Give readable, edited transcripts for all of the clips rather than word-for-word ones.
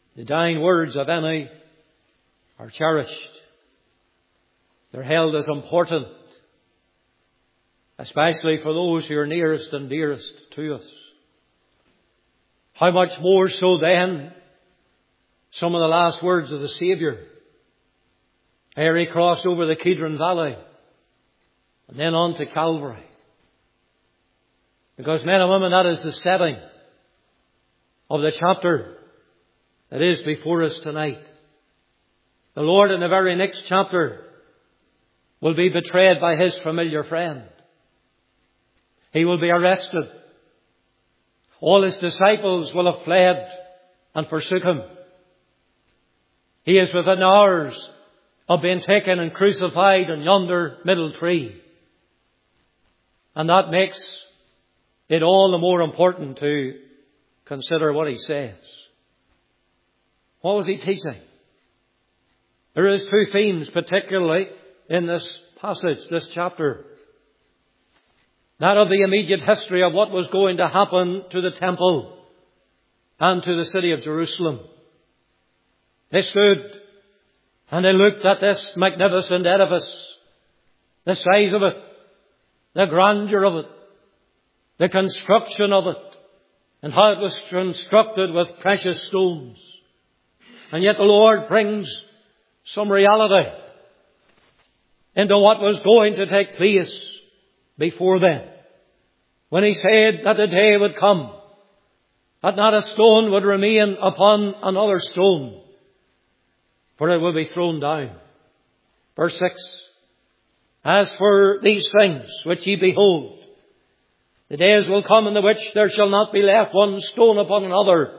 The dying words of any are cherished. They're held as important, especially for those who are nearest and dearest to us. How much more so then some of the last words of the Saviour ere He crossed over the Kidron Valley and then on to Calvary. Because, men and women, that is the setting of the chapter that is before us tonight. The Lord in the very next chapter will be betrayed by His familiar friend. He will be arrested. All His disciples will have fled and forsook Him. He is within hours of being taken and crucified on yonder middle tree. And that makes it all the more important to consider what He says. What was He teaching? There is two themes particularly in this passage, this chapter. That of the immediate history of what was going to happen to the temple and to the city of Jerusalem. They stood and they looked at this magnificent edifice, the size of it, the grandeur of it, the construction of it, and how it was constructed with precious stones. And yet the Lord brings some reality into what was going to take place before then, when He said that the day would come that not a stone would remain upon another stone, for it will be thrown down. Verse 6. As for these things which ye behold, the days will come in the which there shall not be left one stone upon another,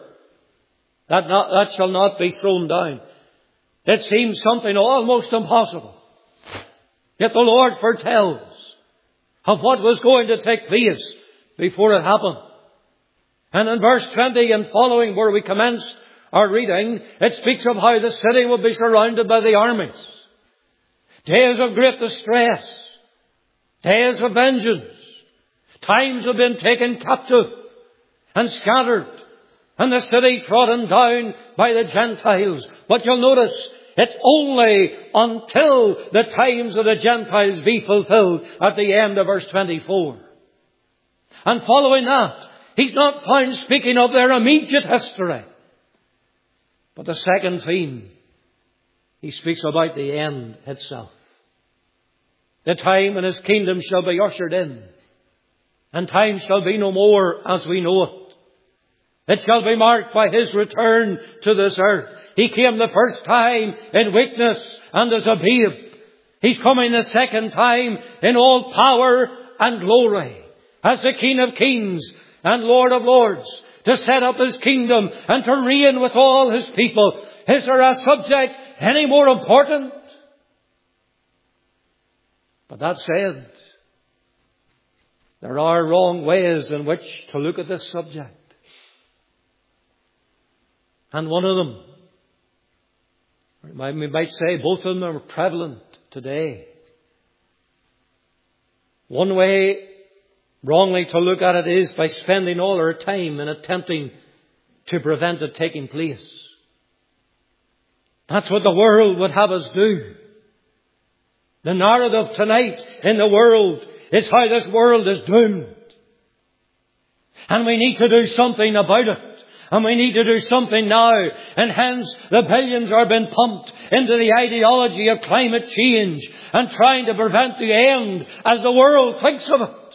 that shall not be thrown down. It seems something almost impossible. Yet the Lord foretells of what was going to take place before it happened. And in verse 20 and following, where we commenced our reading, it speaks of how the city will be surrounded by the armies. Days of great distress. Days of vengeance. Times have been taken captive and scattered, and the city trodden down by the Gentiles. But you'll notice, it's only until the times of the Gentiles be fulfilled at the end of verse 24. And following that, He's not found speaking of their immediate history. But the second theme, He speaks about the end itself. The time when His kingdom shall be ushered in, and time shall be no more as we know it. It shall be marked by His return to this earth. He came the first time in weakness and as a babe. He's coming the second time in all power and glory, as the King of Kings and Lord of Lords, to set up His kingdom and to reign with all His people. Is there a subject any more important? But that said, there are wrong ways in which to look at this subject. And one of them, we might say both of them, are prevalent today. One way wrongly to look at it is by spending all our time in attempting to prevent it taking place. That's what the world would have us do. The narrative tonight in the world is how this world is doomed. And we need to do something about it. And we need to do something now. And hence the billions are being pumped into the ideology of climate change and trying to prevent the end as the world thinks of it.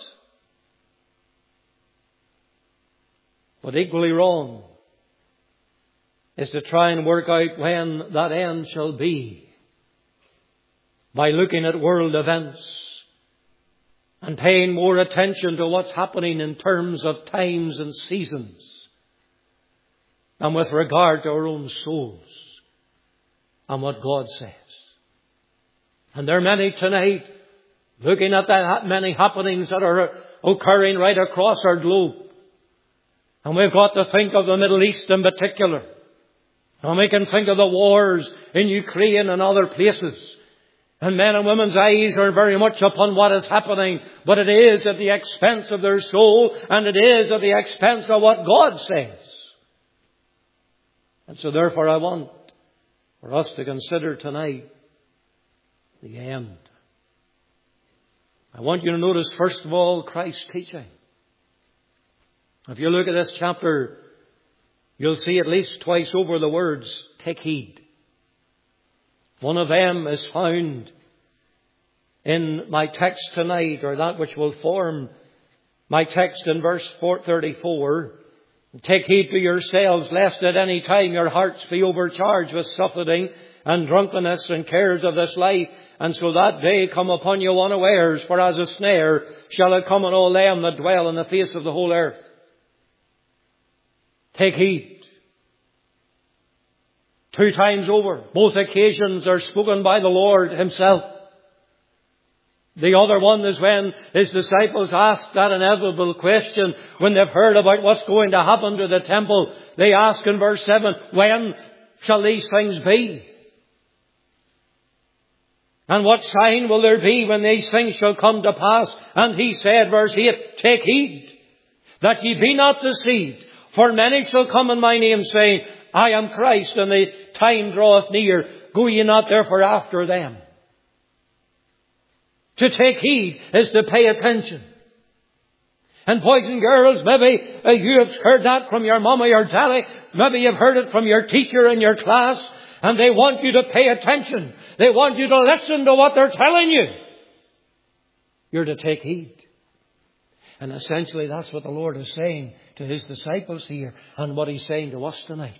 But equally wrong is to try and work out when that end shall be by looking at world events and paying more attention to what's happening in terms of times and seasons and with regard to our own souls and what God says. And there are many tonight looking at that many happenings that are occurring right across our globe. And we've got to think of the Middle East in particular. And we can think of the wars in Ukraine and other places. And men and women's eyes are very much upon what is happening. But it is at the expense of their soul, and it is at the expense of what God says. And so therefore I want for us to consider tonight the end. I want you to notice first of all Christ's teaching. If you look at this chapter, you'll see at least twice over the words, take heed. One of them is found in my text tonight, or that which will form my text in verse 34. Take heed to yourselves, lest at any time your hearts be overcharged with suffering and drunkenness and cares of this life, and so that day come upon you unawares, for as a snare shall it come on all them that dwell on the face of the whole earth. Take heed. 2 times over, both occasions are spoken by the Lord Himself. The other one is when His disciples ask that inevitable question when they've heard about what's going to happen to the temple. They ask in verse 7, when shall these things be? And what sign will there be when these things shall come to pass? And He said, verse 8, take heed that ye be not deceived. For many shall come in my name, saying, I am Christ, and the time draweth near. Go ye not therefore after them. To take heed is to pay attention. And boys and girls, maybe you have heard that from your mama or daddy. Maybe you've heard it from your teacher in your class. And they want you to pay attention. They want you to listen to what they're telling you. You're to take heed. And essentially that's what the Lord is saying to His disciples here, and what He's saying to us tonight.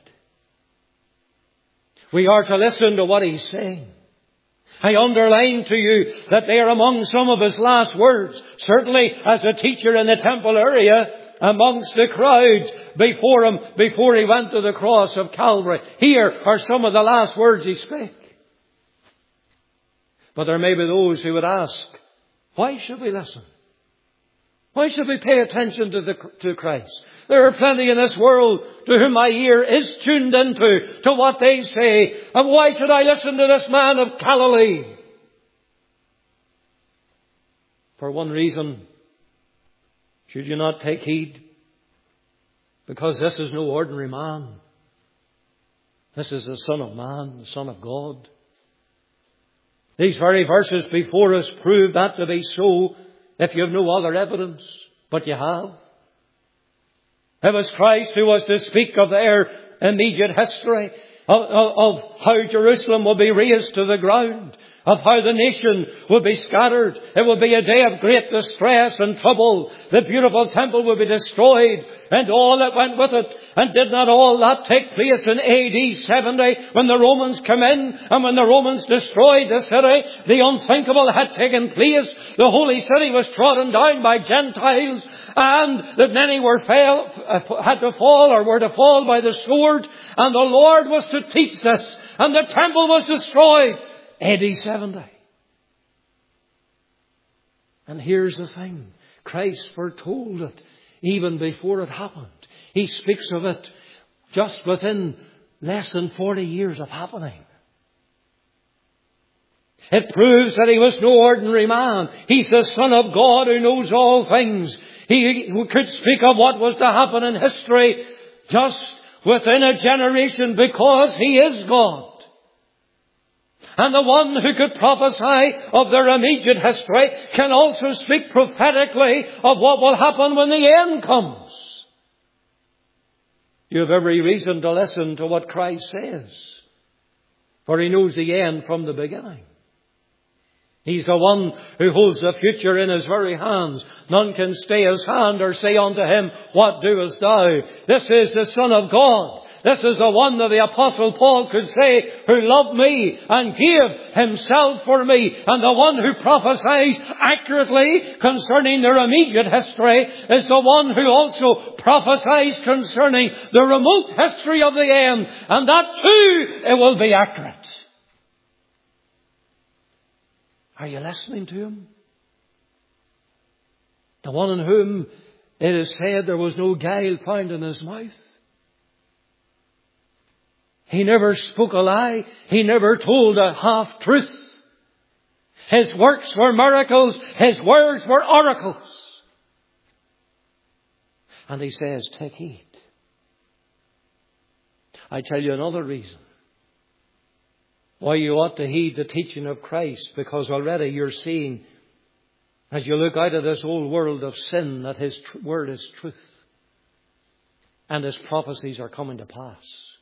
We are to listen to what He's saying. I underline to you that they are among some of His last words. Certainly as a teacher in the temple area, amongst the crowds before Him, before He went to the cross of Calvary. Here are some of the last words He spake. But there may be those who would ask, why should we listen? Why should we pay attention to Christ? There are plenty in this world to whom my ear is tuned into, to what they say. And why should I listen to this man of Galilee? For one reason, should you not take heed? Because this is no ordinary man. This is the Son of Man, the Son of God. These very verses before us prove that to be so, if you have no other evidence, but you have. It was Christ who was to speak of their immediate history, of how Jerusalem will be razed to the ground, of how the nation will be scattered. It will be a day of great distress and trouble. The beautiful temple will be destroyed, and all that went with it. And did not all that take place in AD 70 when the Romans came in and when the Romans destroyed the city? The unthinkable had taken place. The holy city was trodden down by Gentiles, and that many had to fall or were to fall by the sword. And the Lord was to teach this, and the temple was destroyed. AD 70. And here's the thing. Christ foretold it even before it happened. He speaks of it just within less than 40 years of happening. It proves that He was no ordinary man. He's the Son of God who knows all things. He could speak of what was to happen in history just within a generation because He is God. And the one who could prophesy of their immediate history can also speak prophetically of what will happen when the end comes. You have every reason to listen to what Christ says, for He knows the end from the beginning. He's the one who holds the future in His very hands. None can stay His hand or say unto Him, what doest thou? This is the Son of God. This is the one that the Apostle Paul could say, who loved me and gave Himself for me. And the one who prophesies accurately concerning their immediate history is the one who also prophesies concerning the remote history of the end. And that too, it will be accurate. Are you listening to Him? The one in whom it is said there was no guile found in His mouth. He never spoke a lie. He never told a half-truth. His works were miracles. His words were oracles. And He says, take heed. I tell you another reason why you ought to heed the teaching of Christ, because already you're seeing, as you look out of this old world of sin, that His word is truth and His prophecies are coming to pass.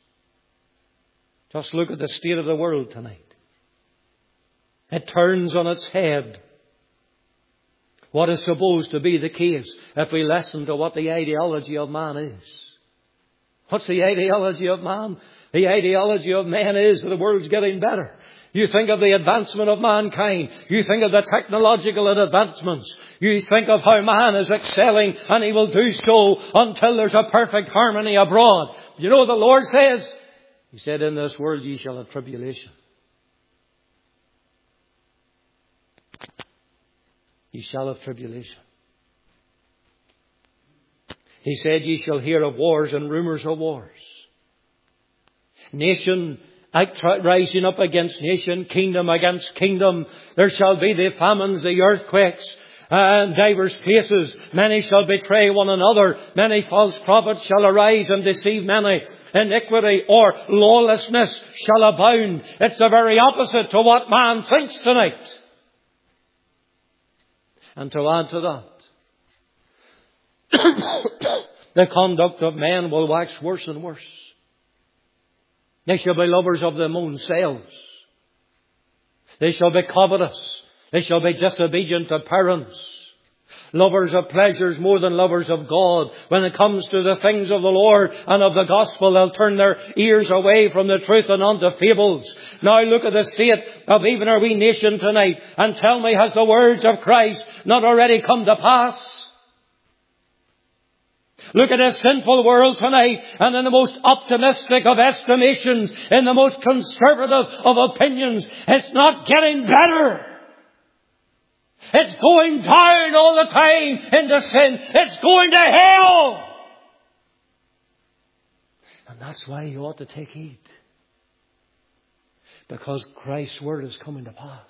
Just look at the state of the world tonight. It turns on its head what is supposed to be the case if we listen to what the ideology of man is. What's the ideology of man? The ideology of man is that the world's getting better. You think of the advancement of mankind. You think of the technological advancements. You think of how man is excelling, and he will do so until there's a perfect harmony abroad. You know what the Lord says? He said, in this world ye shall have tribulation. Ye shall have tribulation. He said, ye shall hear of wars and rumours of wars. Nation rising up against nation, kingdom against kingdom. There shall be the famines, the earthquakes, and divers places. Many shall betray one another. Many false prophets shall arise and deceive many. Iniquity or lawlessness shall abound. It's the very opposite to what man thinks tonight. And to add to that, the conduct of men will wax worse and worse. They shall be lovers of their own selves. They shall be covetous. They shall be disobedient to parents. Lovers of pleasures more than lovers of God. When it comes to the things of the Lord and of the gospel, they'll turn their ears away from the truth and onto fables. Now look at the state of even our wee nation tonight, and tell me, has the words of Christ not already come to pass? Look at a sinful world tonight, and in the most optimistic of estimations, in the most conservative of opinions, it's not getting better. It's going down all the time into sin. It's going to hell. And that's why you ought to take heed. Because Christ's word is coming to pass.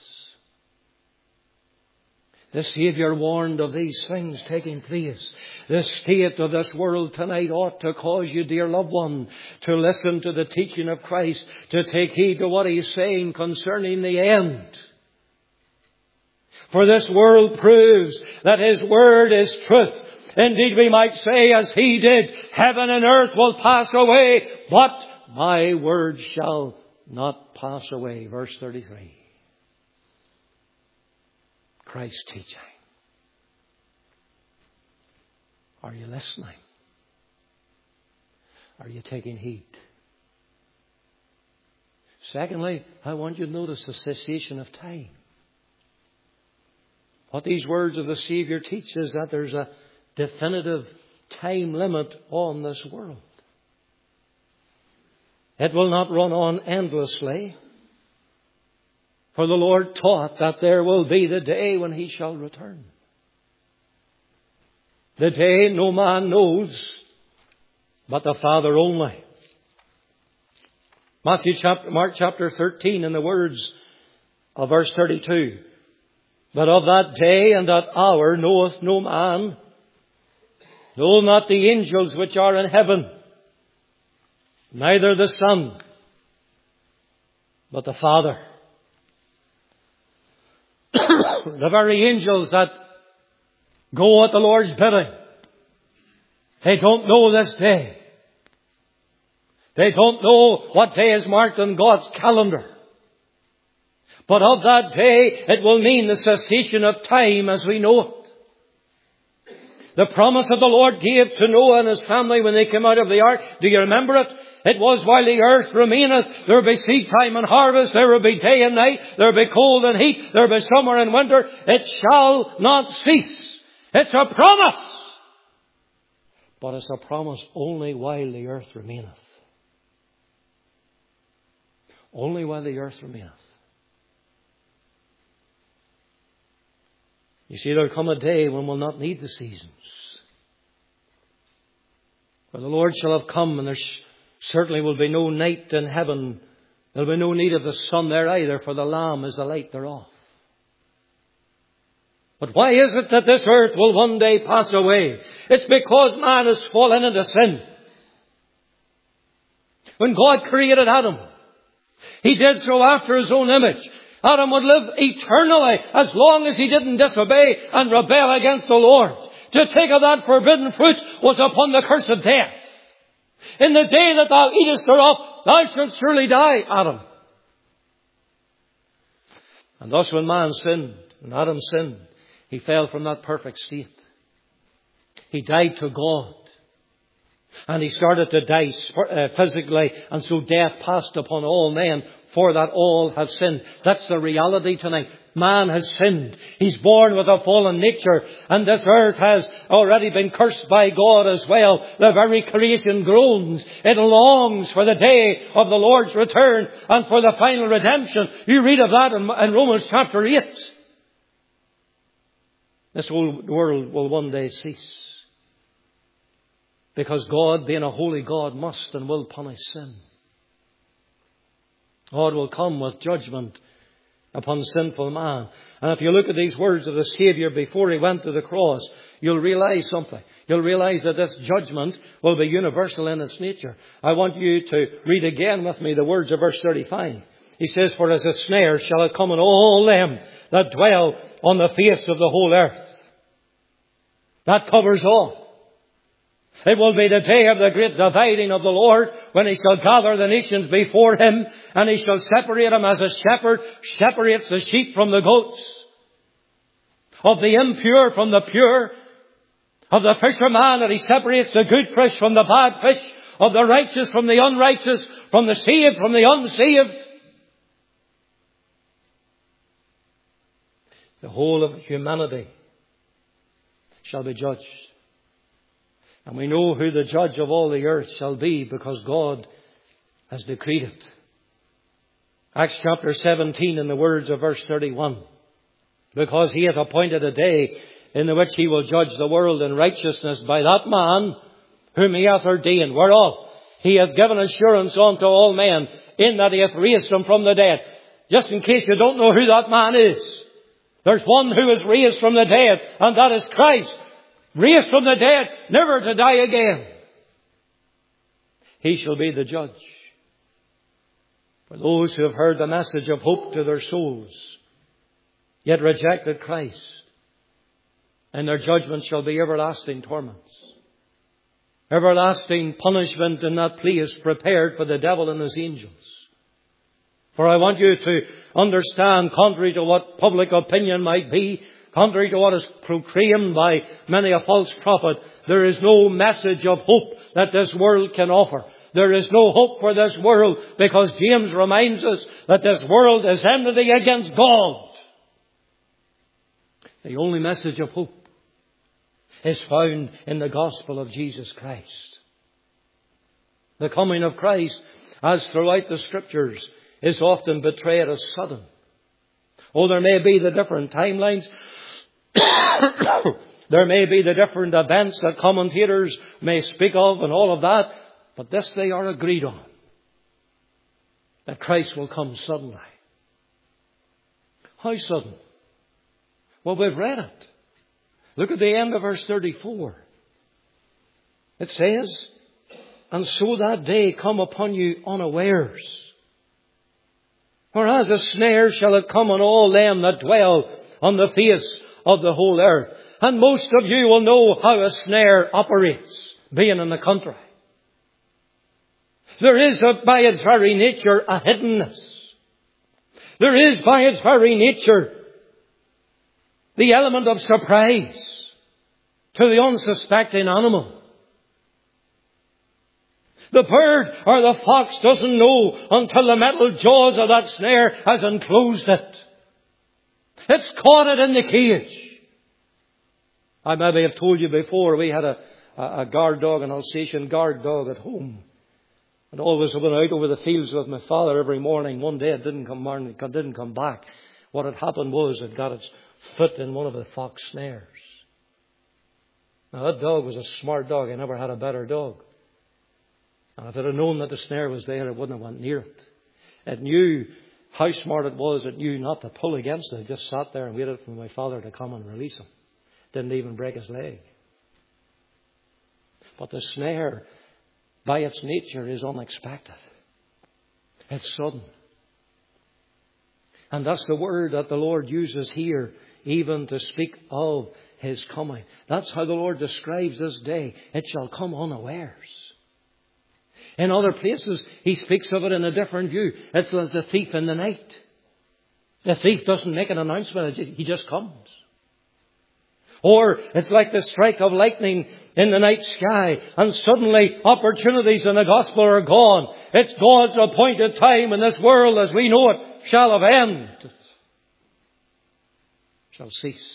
The Saviour warned of these things taking place. The state of this world tonight ought to cause you, dear loved one, to listen to the teaching of Christ, to take heed to what He's saying concerning the end. For this world proves that His word is truth. Indeed, we might say, as He did, heaven and earth will pass away, but my word shall not pass away. Verse 33. Christ's teaching. Are you listening? Are you taking heed? Secondly, I want you to notice the cessation of time. What these words of the Saviour teach is that there's a definitive time limit on this world. It will not run on endlessly. For the Lord taught that there will be the day when He shall return. The day no man knows, but the Father only. Mark chapter 13, in the words of verse 32. But of that day and that hour knoweth no man, no, not the angels which are in heaven, neither the Son, but the Father. The very angels that go at the Lord's bidding, they don't know this day. They don't know what day is marked on God's calendar. But of that day, it will mean the cessation of time as we know it. The promise of the Lord gave to Noah and his family when they came out of the ark. Do you remember it? It was while the earth remaineth, there will be seed time and harvest, there will be day and night, there will be cold and heat, there will be summer and winter. It shall not cease. It's a promise. But it's a promise only while the earth remaineth. Only while the earth remaineth. You see, there will come a day when we'll not need the seasons. For the Lord shall have come, and there certainly will be no night in heaven. There will be no need of the sun there either, for the Lamb is the light thereof. But why is it that this earth will one day pass away? It's because man has fallen into sin. When God created Adam, He did so after His own image. Adam would live eternally as long as he didn't disobey and rebel against the Lord. To take of that forbidden fruit was upon the curse of death. In the day that thou eatest thereof, thou shalt surely die, Adam. And thus when man sinned, when Adam sinned, he fell from that perfect state. He died to God. And he started to die physically, and so death passed upon all men, for that all have sinned. That's the reality tonight. Man has sinned. He's born with a fallen nature, and this earth has already been cursed by God as well. The very creation groans. It longs for the day of the Lord's return and for the final redemption. You read of that in Romans chapter 8. This old world will one day cease. Because God, being a holy God, must and will punish sin. God will come with judgment upon sinful man. And if you look at these words of the Saviour before He went to the cross, you'll realize something. You'll realize that this judgment will be universal in its nature. I want you to read again with me the words of verse 35. He says, "For as a snare shall it come on all them that dwell on the face of the whole earth." That covers all. It will be the day of the great dividing of the Lord, when He shall gather the nations before Him, and He shall separate them as a shepherd separates the sheep from the goats, of the impure from the pure, of the fisherman that He separates the good fish from the bad fish, of the righteous from the unrighteous, from the saved from the unsaved. The whole of humanity shall be judged. And we know who the judge of all the earth shall be, because God has decreed it. Acts chapter 17 in the words of verse 31. "Because He hath appointed a day in the which He will judge the world in righteousness by that man whom He hath ordained, whereof He hath given assurance unto all men, in that He hath raised Him from the dead." Just in case you don't know who that man is, there's one who is raised from the dead, and that is Christ. Raised from the dead, never to die again. He shall be the judge. For those who have heard the message of hope to their souls, yet rejected Christ, and their judgment shall be everlasting torments. Everlasting punishment in that place prepared for the devil and his angels. For I want you to understand, contrary to what public opinion might be, contrary to what is proclaimed by many a false prophet, there is no message of hope that this world can offer. There is no hope for this world, because James reminds us that this world is enmity against God. The only message of hope is found in the gospel of Jesus Christ. The coming of Christ, as throughout the Scriptures, is often portrayed as sudden. Oh, there may be the different timelines. There may be the different events that commentators may speak of and all of that. But this they are agreed on, that Christ will come suddenly. How sudden? Well, we've read it. Look at the end of verse 34. It says, "And so that day come upon you unawares. Whereas a snare shall it come on all them that dwell on the face of the whole earth." And most of you will know how a snare operates, being in the country. There is, by its very nature, a hiddenness. There is, by its very nature, the element of surprise to the unsuspecting animal. The bird or the fox doesn't know until the metal jaws of that snare has enclosed it. It's caught it in the cage. I maybe have told you before, we had a guard dog, an Alsatian guard dog at home. And always went out over the fields with my father every morning. One day it didn't come back. What had happened was it got its foot in one of the fox snares. Now that dog was a smart dog. I never had a better dog. And if it had known that the snare was there, it wouldn't have went near it. It knew how smart it was. It knew not to pull against it. It just sat there and waited for my father to come and release him. Didn't even break his leg. But the snare by its nature, is unexpected. It's sudden. And that's the word that the Lord uses here, even to speak of His coming. That's how the Lord describes this day. It shall come unawares. In other places, He speaks of it in a different view. It's as a thief in the night. The thief doesn't make an announcement. He just comes. Or it's like the strike of lightning in the night sky, and suddenly opportunities in the gospel are gone. It's God's appointed time, and this world as we know it shall have ended. Shall cease.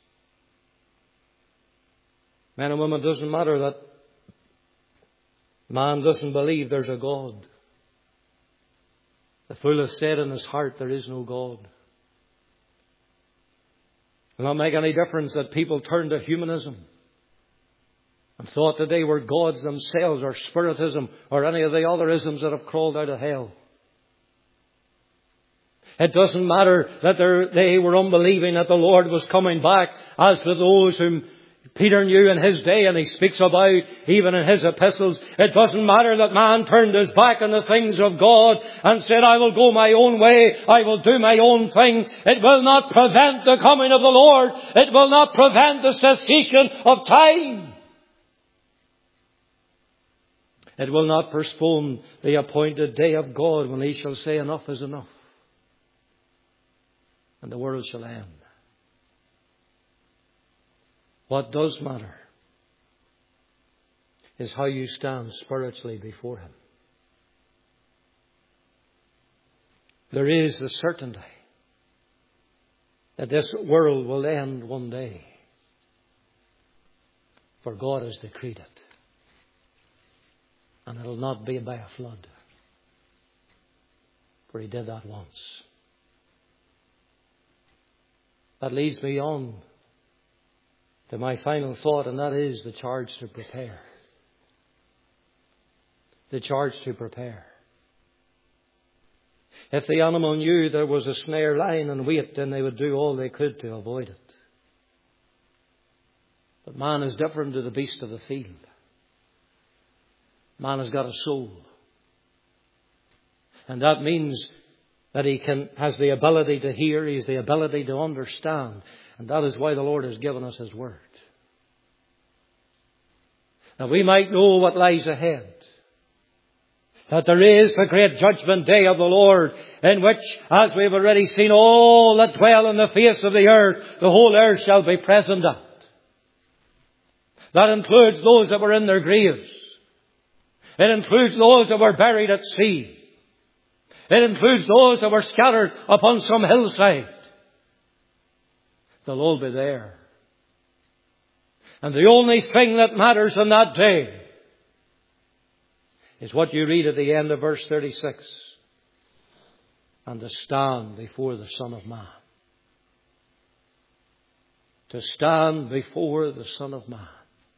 Men and women, it doesn't matter that man doesn't believe there's a God. The fool has said in his heart there is no God. It will not make any difference that people turn to humanism and thought that they were gods themselves, or spiritism, or any of the other isms that have crawled out of hell. It doesn't matter that they were unbelieving that the Lord was coming back, as for those whom Peter knew in his day, and he speaks about even in his epistles. It doesn't matter that man turned his back on the things of God and said, I will go my own way, I will do my own thing. It will not prevent the coming of the Lord. It will not prevent the cessation of time. It will not postpone the appointed day of God when He shall say enough is enough, and the world shall end. What does matter is how you stand spiritually before Him. There is the certainty that this world will end one day, for God has decreed it. And it will not be by a flood, for He did that once. That leads me on to my final thought, and that is the charge to prepare. The charge to prepare. If the animal knew there was a snare lying in wait, then they would do all they could to avoid it. But man is different to the beast of the field. Man has got a soul. And that means that he has the ability to hear, he has the ability to understand. And that is why the Lord has given us His Word. That we might know what lies ahead. That there is the great judgment day of the Lord, in which, as we have already seen, all that dwell on the face of the earth, the whole earth shall be present at. That includes those that were in their graves. It includes those that were buried at sea. It includes those that were scattered upon some hillside. They'll all be there. And the only thing that matters on that day is what you read at the end of verse 36. And to stand before the Son of Man. To stand before the Son of Man.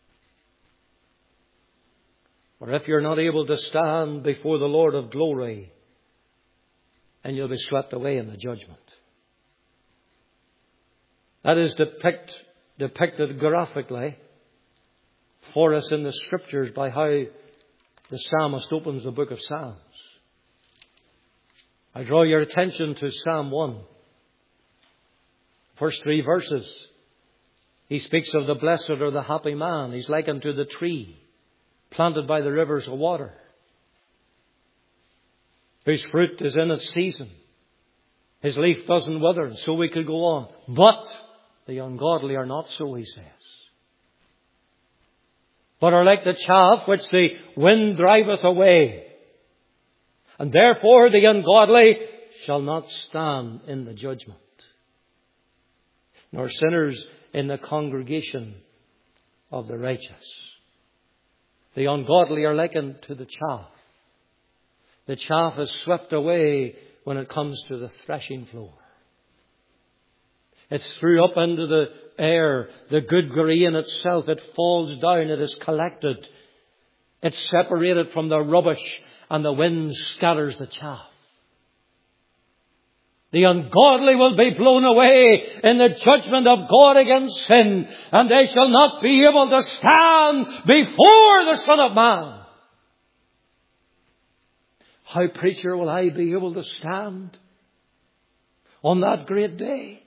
For if you're not able to stand before the Lord of glory, then you'll be swept away in the judgment. That is depicted graphically for us in the Scriptures by how the psalmist opens the book of Psalms. I draw your attention to Psalm 1. First 3 verses. He speaks of the blessed or the happy man. He's likened to the tree planted by the rivers of water, whose fruit is in its season. His leaf doesn't wither, and so we could go on. But the ungodly are not so, he says. But are like the chaff which the wind driveth away. And therefore the ungodly shall not stand in the judgment, nor sinners in the congregation of the righteous. The ungodly are likened to the chaff. The chaff is swept away when it comes to the threshing floor. It's threw up into the air. The good grain itself, it falls down. It is collected. It's separated from the rubbish, and the wind scatters the chaff. The ungodly will be blown away in the judgment of God against sin, and they shall not be able to stand before the Son of Man. How, preacher, will I be able to stand on that great day?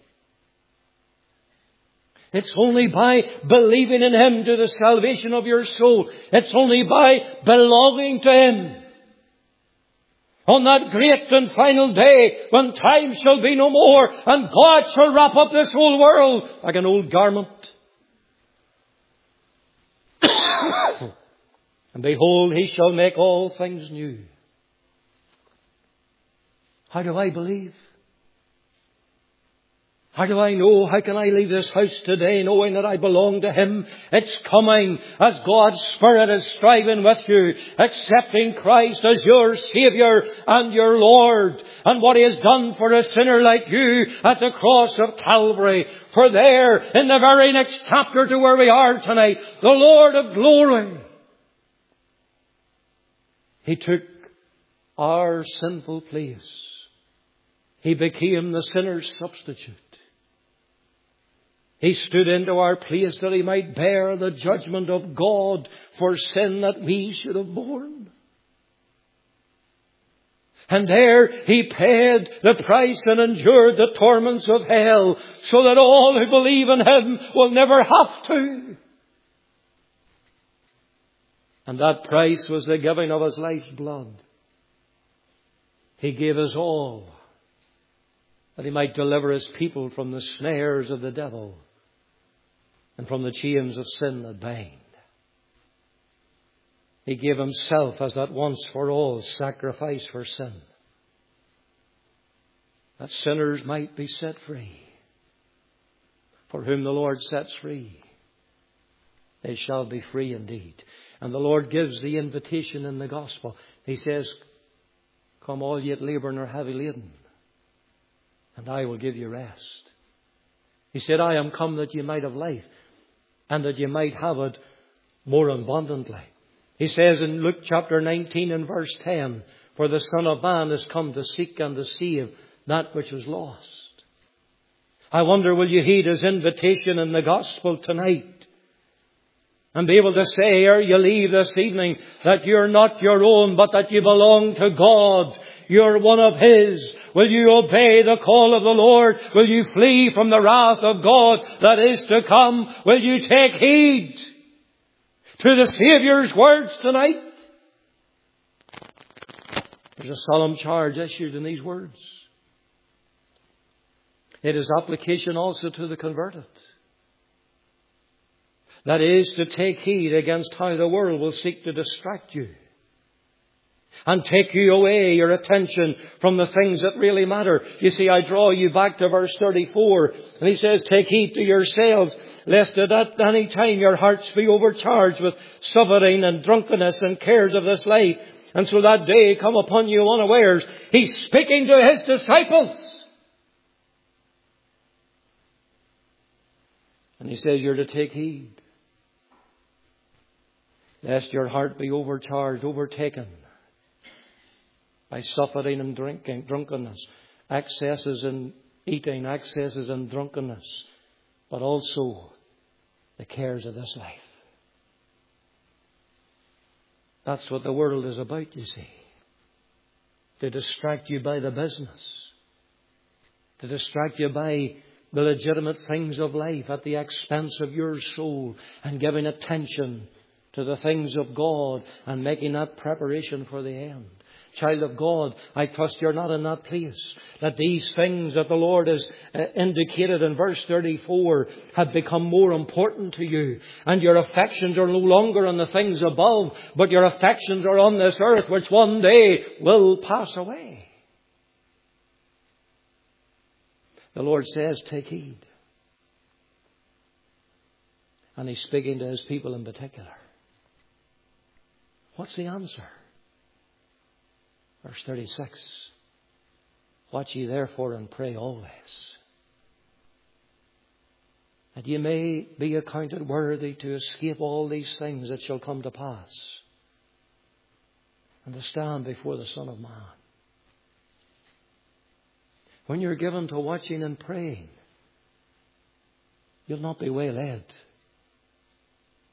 It's only by believing in Him to the salvation of your soul. It's only by belonging to Him. On that great and final day, when time shall be no more, and God shall wrap up this whole world like an old garment. And behold, He shall make all things new. How do I believe? How do I know? How can I leave this house today knowing that I belong to Him? It's coming as God's Spirit is striving with you, accepting Christ as your Saviour and your Lord, and what He has done for a sinner like you at the cross of Calvary. For there, in the very next chapter to where we are tonight, the Lord of glory, He took our sinful place. He became the sinner's substitute. He stood into our place that He might bear the judgment of God for sin that we should have borne. And there He paid the price and endured the torments of hell, so that all who believe in Him will never have to. And that price was the giving of His life's blood. He gave us all, that He might deliver His people from the snares of the devil and from the chains of sin that bind. He gave Himself as that once for all sacrifice for sin, that sinners might be set free. For whom the Lord sets free, they shall be free indeed. And the Lord gives the invitation in the gospel. He says, come all ye that labour and are heavy laden, and I will give you rest. He said, I am come that you might have life, and that you might have it more abundantly. He says in Luke chapter 19 and verse 10, for the Son of Man is come to seek and to save that which was lost. I wonder, will you heed His invitation in the gospel tonight? And be able to say ere you leave this evening that you're not your own, but that you belong to God. You're one of His. Will you obey the call of the Lord? Will you flee from the wrath of God that is to come? Will you take heed to the Saviour's words tonight? There's a solemn charge issued in these words. It is application also to the converted. That is to take heed against how the world will seek to distract you and take you away, your attention, from the things that really matter. You see, I draw you back to verse 34. And he says, take heed to yourselves, lest at any time your hearts be overcharged with suffering and drunkenness and cares of this life. And so that day come upon you unawares. He's speaking to His disciples. And He says you're to take heed, lest your heart be overcharged, overtaken by suffering and drunkenness, excesses in eating, excesses in drunkenness, but also the cares of this life. That's what the world is about, you see. To distract you by the business. To distract you by the legitimate things of life at the expense of your soul, and giving attention to the things of God and making that preparation for the end. Child of God, I trust you're not in that place. That these things that the Lord has indicated in verse 34 have become more important to you. And your affections are no longer on the things above, but your affections are on this earth, which one day will pass away. The Lord says, take heed. And He's speaking to His people in particular. What's the answer? Verse 36. Watch ye therefore and pray always, that ye may be accounted worthy to escape all these things that shall come to pass, and to stand before the Son of Man. When you're given to watching and praying, you'll not be waylaid.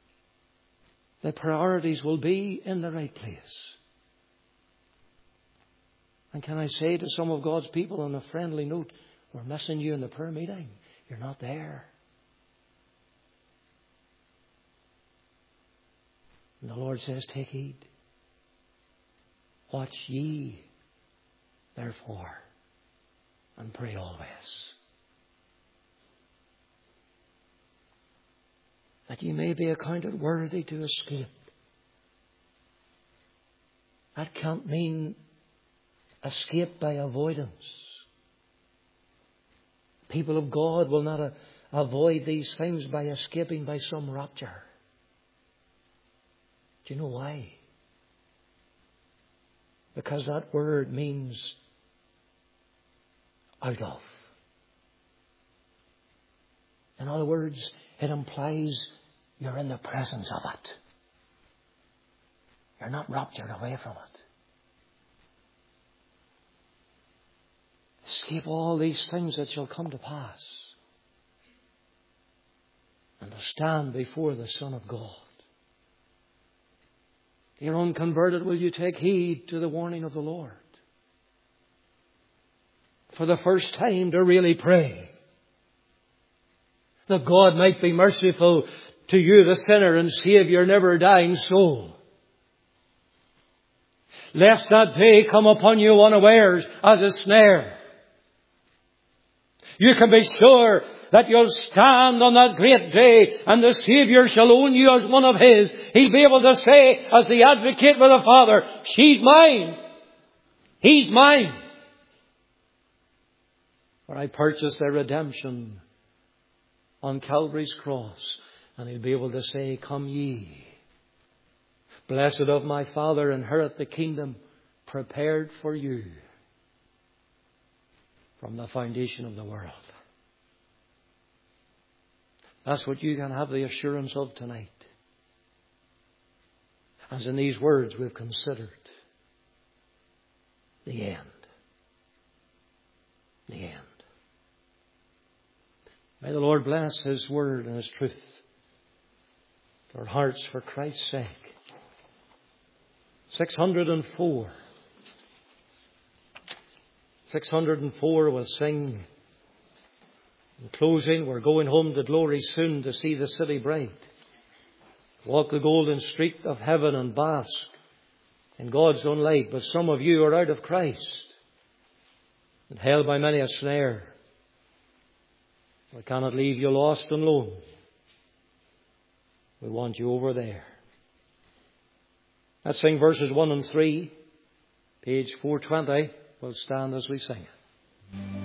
The priorities will be in the right place. And can I say to some of God's people on a friendly note, we're missing you in the prayer meeting. You're not there. And the Lord says, take heed. Watch ye, therefore, and pray always, that ye may be accounted worthy to escape. That can't mean escape by avoidance. People of God will not avoid these things by escaping by some rapture. Do you know why? Because that word means out of. In other words, it implies you're in the presence of it. You're not raptured away from it. Escape all these things that shall come to pass, and to stand before the Son of God. Dear unconverted, will you take heed to the warning of the Lord? For the first time, to really pray, that God might be merciful to you, the sinner, and save your never dying soul. Lest that day come upon you unawares as a snare. You can be sure that you'll stand on that great day and the Saviour shall own you as one of His. He'll be able to say, as the advocate with the Father, she's mine. He's mine. For I purchased their redemption on Calvary's cross. And He'll be able to say, come ye, blessed of my Father, inherit the kingdom prepared for you from the foundation of the world. That's what you can have the assurance of tonight. As in these words we've considered the end. The end. May the Lord bless His word and His truth to our hearts for Christ's sake. 604. 604 will sing. In closing, we're going home to glory soon to see the city bright. Walk the golden street of heaven and bask in God's own light. But some of you are out of Christ and held by many a snare. We cannot leave you lost and lone. We want you over there. Let's sing verses 1 and 3, page 420. We'll stand as we sing it.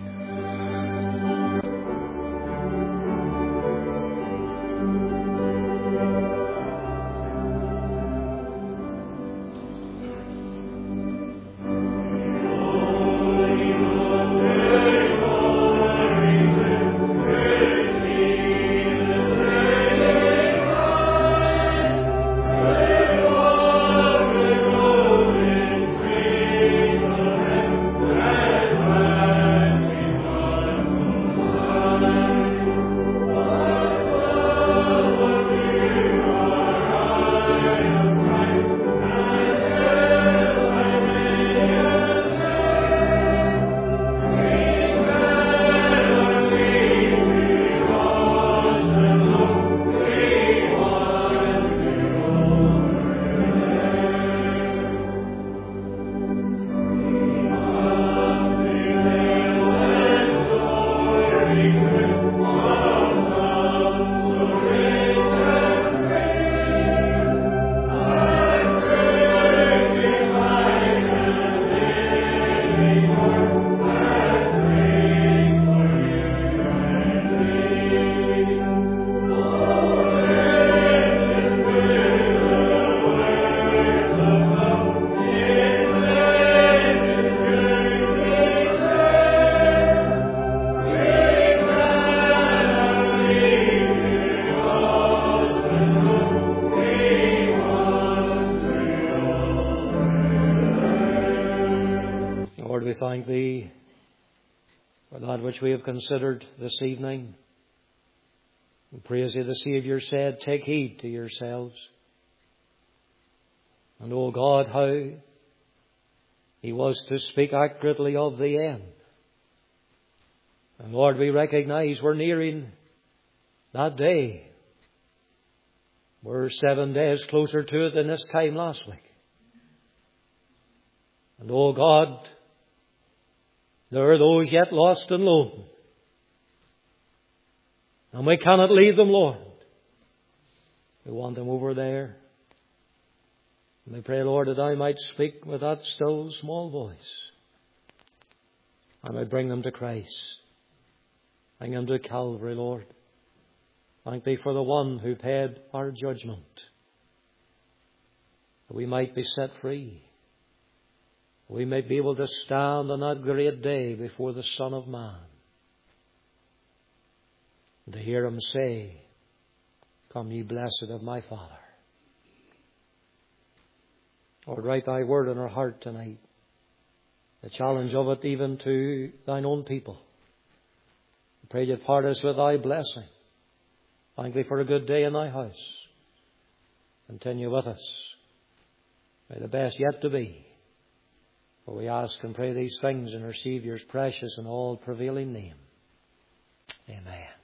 Thank Thee for that which we have considered this evening. We praise Thee, the Saviour said, take heed to yourselves. And, O God, how He was to speak accurately of the end. And Lord, we recognize we're nearing that day. We're 7 days closer to it than this time last week. And oh God, there are those yet lost and lone. And we cannot leave them, Lord. We want them over there. And we pray, Lord, that I might speak with that still small voice. I might bring them to Christ. Bring them to Calvary, Lord. Thank Thee for the one who paid our judgment, that we might be set free. We might be able to stand on that great day before the Son of Man, and to hear Him say, "Come ye blessed of my Father." Lord, write Thy word in our heart tonight. The challenge of it even to Thine own people. I pray You'd part us with Thy blessing. Thank Thee for a good day in Thy house. Continue with us. May the best yet to be. For we ask and pray these things in our Saviour's precious and all prevailing name. Amen.